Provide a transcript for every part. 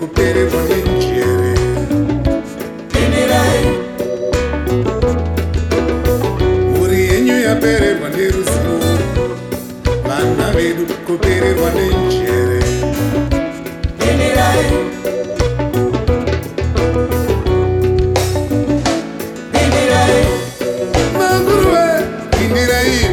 kupererwa nenjere. Mhuri yenyu yapererwa neruzivo, vana vedu kupererwa nenjere. Maguruwe, pindirai.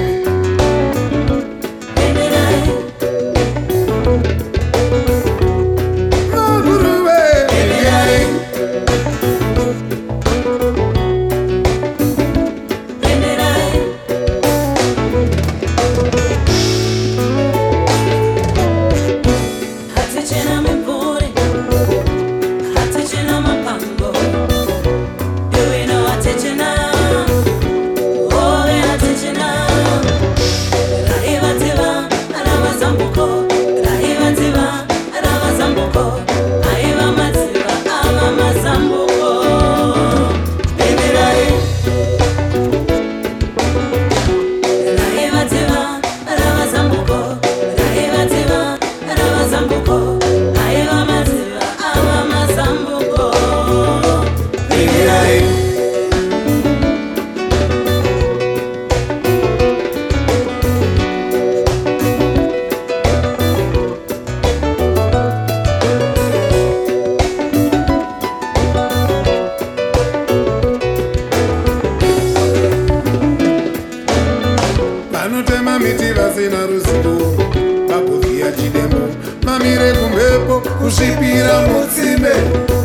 Vanotema miti vasina ruzivo, vagovhiya chidemo, mamire kumhepo kusvipira mutsime.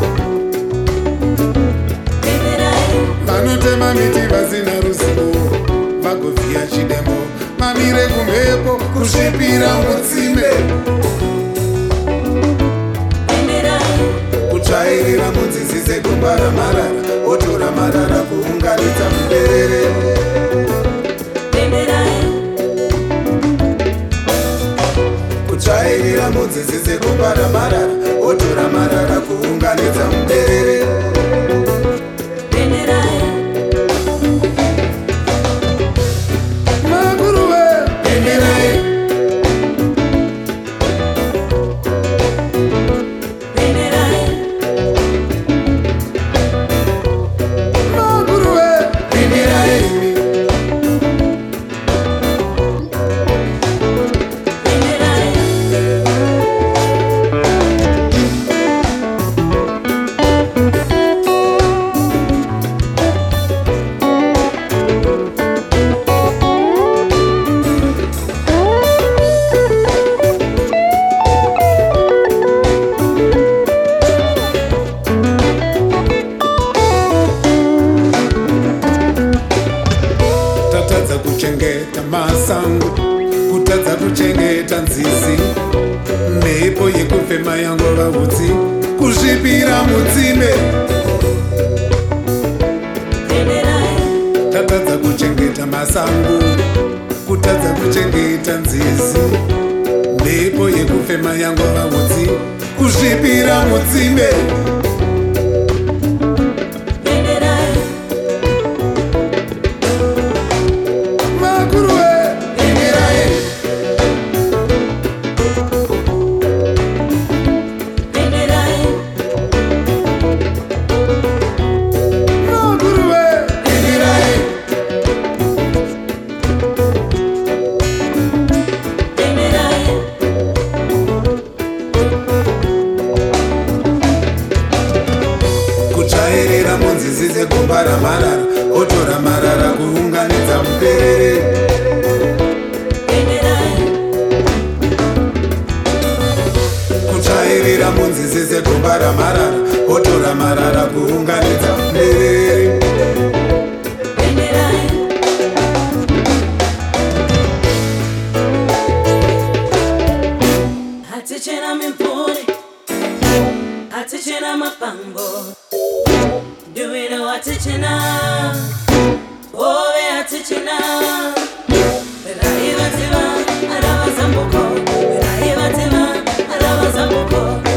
Vanotema miti vasina ruzivo, vagovhiya chidemo, mamire kumhepo kusvipira mutsime. Kutsvairira munzizi sekubara marara, otora marara kuunganidza muberere. Kutsvairira munzizi sekubara marara, otora marara kuunganidza muberere. Maguruwe, penderai. Maguruwe, penderai. Kutadza kuchengeta masango, kutadza kuchengeta nzizi, mhepo yekufema yangova utsi, kusvipira mutsime. Tatadza kuchengeta masango, kutadza kuchengeta nzizi, mhepo yekufema yangova utsi, kusvipira mutsime. Kutsvairira munzizi sekubara marara, otora marara kuunganidza muberere. Kutsvairira munzizi sekubara marara, otora marara kuunganidza muberere. Hatichena mimpuri, hatichena mapango. Do we know hatichena? Oh, we hatichena. Raiva tiva, arava zambuko. Raiva tiva, arava zambuko.